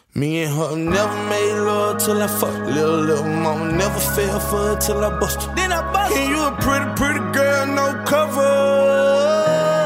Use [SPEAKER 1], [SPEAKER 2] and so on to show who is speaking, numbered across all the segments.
[SPEAKER 1] Me and her never made love till I fucked. Little mama never fell for her till I busted. Then I busted. And you a pretty girl, no cover.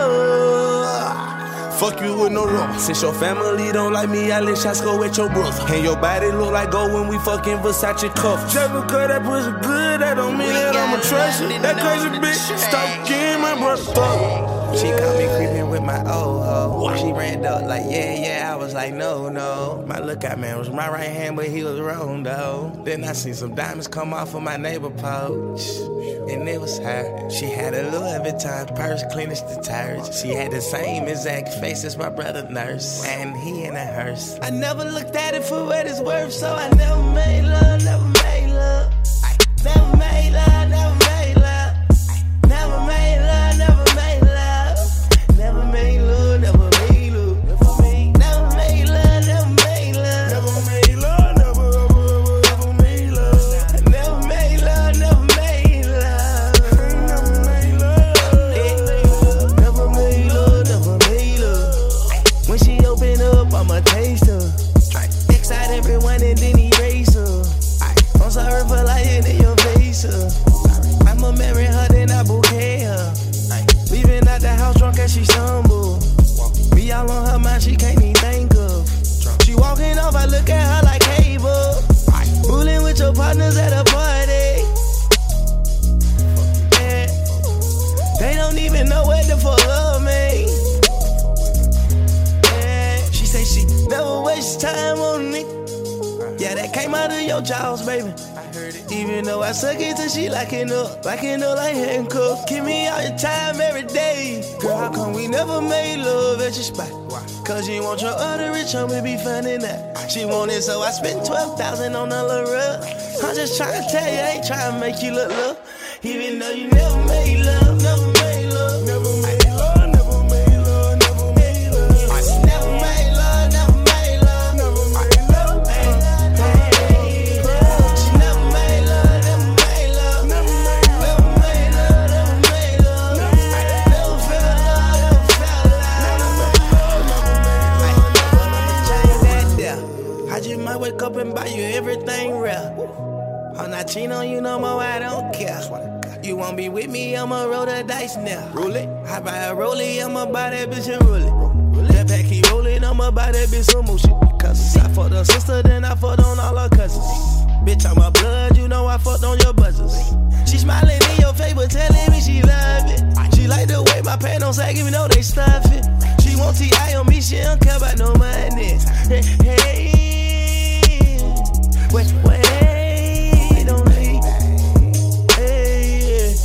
[SPEAKER 1] Fuck you with no rubber. Since your family don't like me, I let shots go with your brother. And your body look like gold when we fucking Versace covers. Just because that pussy good, that don't mean that I'ma trust you. That crazy bitch, stop getting my brother fuck.
[SPEAKER 2] She caught me creeping with my old hoe. She ran up like, yeah, I was like, no. My lookout man was my right hand, but he was wrong, though. Then I seen some diamonds come off of my neighbor pouch, and it was her. She had a Louis Vuitton purse, clean as detergent. She had the same exact face as my brother nurse, and he in a hearse. I never looked at it for what it's worth, so I never made love, never made love. Never made love, never made love. Never made love, never made love. Never made love, never made love. Never made love, never made love. Never made love, never made love. Never made love, never made love. Never made love. Never made love, never made love. When she open up, I'ma taste her. Excite everyone and then erase her. I'm sorry for lying in your face. I'ma marry her, then I bouquet her. Leaving out the house drunk as she stumble. Be all on her mind, she can't even think of. She walking off, I look at her like cable. Fooling with your partners at a party. Yeah. They don't even know what the fuck love me. Yeah. She say she never waste time on me. Yeah, that came out of your jaws, baby. I heard it. Even though I suck it till she locking up like handcuffs. Give me all your time every day. Girl, how come we never made love at your spot? Cause you want your other rich homie be finding that. She want it, so I spent 12,000 on a little rub. I'm just trying to tell you, I ain't trying to make you look love. Even though you never made love, never made love, never made love, never made love, never made love. Never made love, never made love, never made love. I wake up and buy you everything rare. I'm not cheating on you no more, I don't care. You won't be with me, I'ma roll the dice now. Roll it. I buy a rollie, I'ma buy that bitch and roll it. That pack keep rolling, I'ma buy that bitch some more shit. Cause I fucked her sister, then I fucked on all her cousins. Bitch, I'm a blood, you know I fucked on your buzzers. She smiling in your face, but telling me she love it. She like the way my pants don't sag, even though they stuff it. She want T.I. on me, she don't care about no money. Hey. Wait, don't leave. Hey.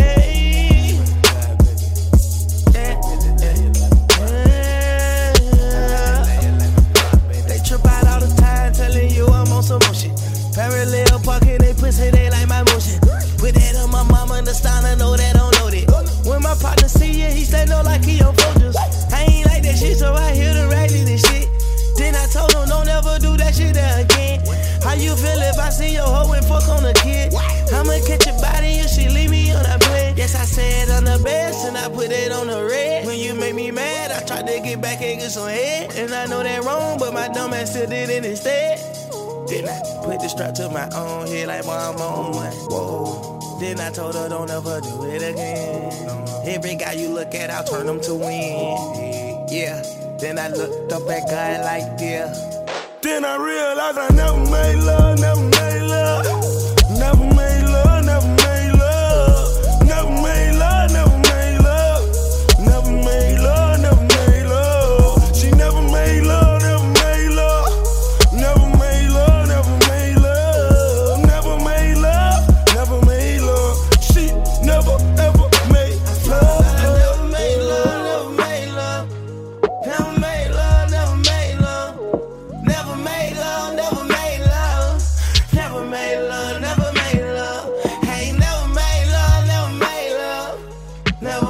[SPEAKER 2] They trip out all the time, telling you I'm on some shit. Parallel parking, they pussy, they like my motion. Put that on my mama, the style, I know that don't know that. When my partner see you, he stand up like he on Folgers. I ain't like that shit, so I hear the raggedy this shit. Then I told him, don't ever do that shit there again. How you feel if I see your hoe and fuck on a kid? I'ma catch your body if she leave me on that plane. Yes, I said on the best and I put it on the red. When you make me mad, I tried to get back and get some head. And I know that wrong, but my dumb ass still did it instead. Then I put the strap to my own head like I'm on one. Whoa. Then I told her don't ever do it again. Every guy you look at, I'll turn them to win. Yeah. Then I looked up at God like, yeah.
[SPEAKER 1] Then I realized I never made love, never made love. Never made love, never made love. Never made love, never made love. Never made love, never made love. She never made love, never made love. Never made love, never made love. Never made love, never made love. She never ever made love.
[SPEAKER 2] Never made love, never made love. Never made love, never made love. Never made love, never made love. Never made love, never made love. Hey, never made love, never made love. Never